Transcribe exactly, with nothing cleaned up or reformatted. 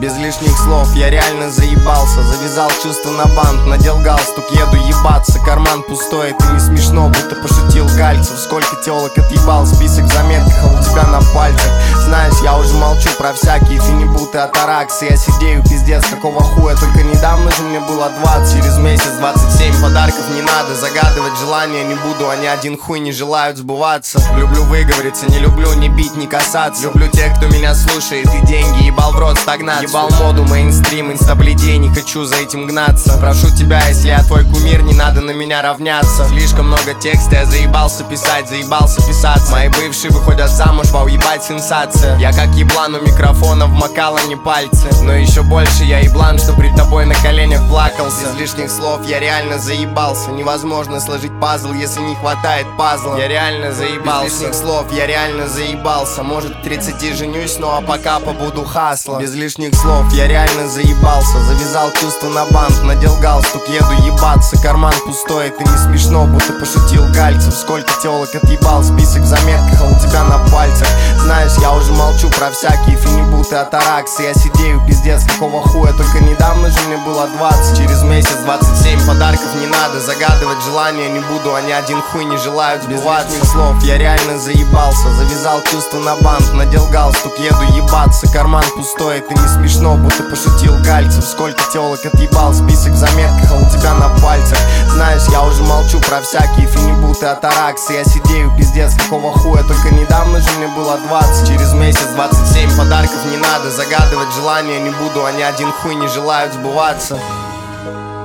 Без лишних слов я реально заебался. Завязал чувства на бант, надел галстук, еду ебаться. Карман пустой, это не смешно, будто пошутил Гальцев. Сколько телок отъебал, список в заметках, а у тебя на пальцах. Знаешь, я уже молчу про всякие фенибуты, атараксы. Я сидею, пиздец, какого хуя, только недавно же мне было двадцать. Через месяц двадцать семь, подарков не надо, загадывать желания не буду, они один хуй не желают сбываться. Люблю выговориться, не люблю ни бить, ни касаться. Люблю тех, кто меня слушает, и деньги ебал в рот стагнацию. Ебал моду, мейнстрим, инстаблидей, не хочу за этим гнаться. Прошу тебя, если я твой кумир, не надо на меня равняться. Слишком много текста, я заебался писать, заебался писаться. Мои бывшие выходят замуж, вау, ебать сенсация. Я как еблан у микрофона, вмокала не пальцы. Но еще больше я еблан, что пред тобой на коленях плакался. Без лишних слов я реально заебался. Невозможно сложить пазл, если не хватает пазла. Я реально заебался. Без лишних слов я реально заебался. Может к тридцати женюсь, ну а пока побуду хасло. Без лишних слов я реально заебался. Завязал чувства на бант, надел галстук, еду ебаться. Карман пустой, это не смешно, будто пошутил Гальцев. Сколько телок отъебал, список в заметках, а у тебя на пальцах. Знаешь, я уже молчу про всякие фенибуты, атараксы. Я сидею, пиздец, какого хуя, только недавно же мне было двадцать. Через месяц двадцать семь, подарков не надо, загадывать желания не буду, они один хуй не желают сбываться. Без лишних слов я реально заебался. Завязал чувства на бант, надел галстук, еду ебаться. Карман пустой, это не смешно, будто пошутил Гальцев. Сколько телок отъебал, список в заметках, а у тебя на пальцах. Знаешь, я уже молчу про всякие фенибуты, атараксы. Я сидею, пиздец, какого хуя, только недавно же мне было двадцать. Через месяц двадцать семь, подарков не надо, загадывать желания не буду, они один хуй не желают сбываться.